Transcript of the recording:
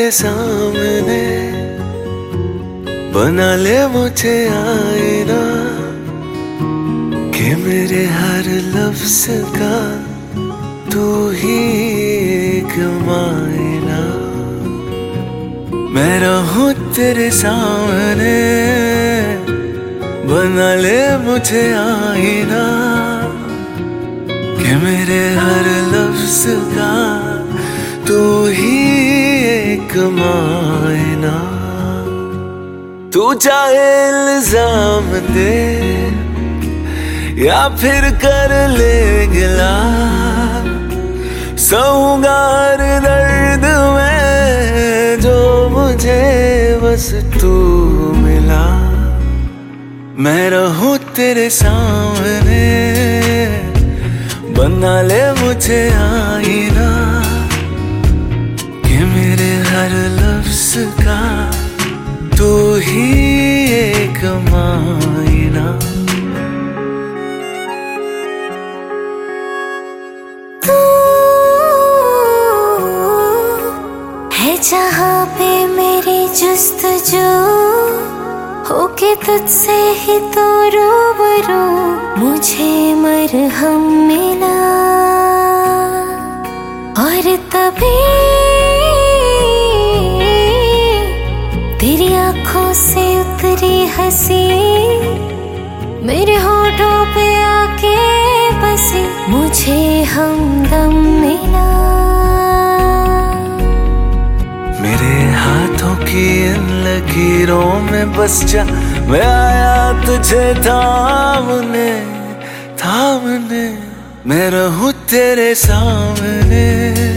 तेरे सामने, बना ले मुझे आईना कि मेरे हर लफ्ज का तू ही एक मायना। मैं रहूं तेरे सामने, बना ले मुझे आईना कि मेरे हर लफ्ज का तू ही एक मायना। तू चाहे इल्जाम दे या फिर कर ले गिला, सहूंगा हर दर्द में जो मुझे बस तू मिला। मैं रहूं तेरे सामने, बना ले मुझे आईना कि मेरे हर लफ्ज का तू ही एक मायना। तू है जहाँ पे मेरी जुस्तजू, होके तुझसे ही तो रूबरू मुझे मरहम मिला। और तभी तेरी आंखों से उतरी हंसी मेरे होठों पे आके बसी, मुझे हमदम मिला। मेरे हाथों की इन लकीरों में बस जा, मैं आया तुझे थामने थामने। मैं रहूं तेरे सामने,